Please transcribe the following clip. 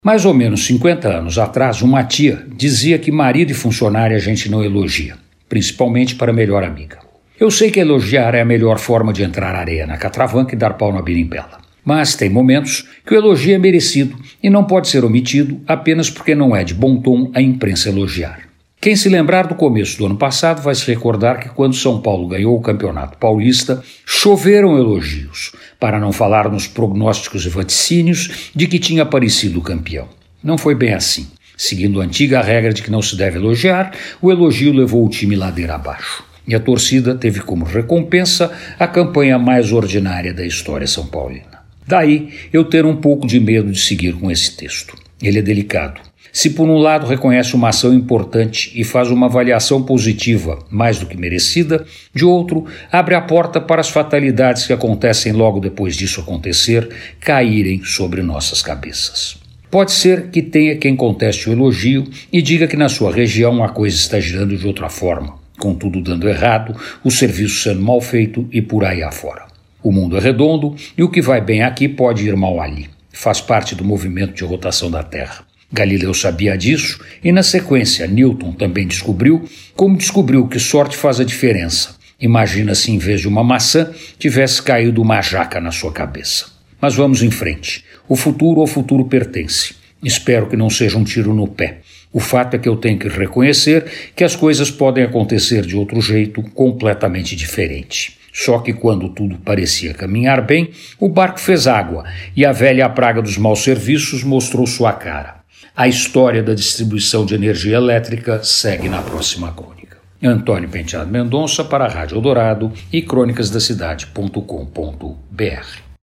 Mais ou menos 50 anos atrás, uma tia dizia que marido e funcionário a gente não elogia, principalmente para a melhor amiga. Eu sei que elogiar é a melhor forma de entrar areia na catravanca e dar pau na birimbela. Mas tem momentos que o elogio é merecido e não pode ser omitido apenas porque não é de bom tom a imprensa elogiar. Quem se lembrar do começo do ano passado vai se recordar que quando São Paulo ganhou o Campeonato Paulista, choveram elogios, para não falar nos prognósticos e vaticínios de que tinha aparecido o campeão. Não foi bem assim. Seguindo a antiga regra de que não se deve elogiar, o elogio levou o time ladeira abaixo. E a torcida teve como recompensa a campanha mais ordinária da história são paulina. Daí eu ter um pouco de medo de seguir com esse texto. Ele é delicado. Se por um lado reconhece uma ação importante e faz uma avaliação positiva, mais do que merecida, de outro, abre a porta para as fatalidades que acontecem logo depois disso acontecer caírem sobre nossas cabeças. Pode ser que tenha quem conteste o elogio e diga que na sua região a coisa está girando de outra forma, com tudo dando errado, o serviço sendo mal feito e por aí afora. O mundo é redondo e o que vai bem aqui pode ir mal ali. Faz parte do movimento de rotação da Terra. Galileu sabia disso e, na sequência, Newton também descobriu, como descobriu que sorte faz a diferença. Imagina se, em vez de uma maçã, tivesse caído uma jaca na sua cabeça. Mas vamos em frente. O futuro ao futuro pertence. Espero que não seja um tiro no pé. O fato é que eu tenho que reconhecer que as coisas podem acontecer de outro jeito, completamente diferente. Só que quando tudo parecia caminhar bem, o barco fez água e a velha praga dos maus serviços mostrou sua cara. A história da distribuição de energia elétrica segue na próxima crônica. Antônio Penteado Mendonça para a Rádio Eldorado e crônicasdacidade.com.br.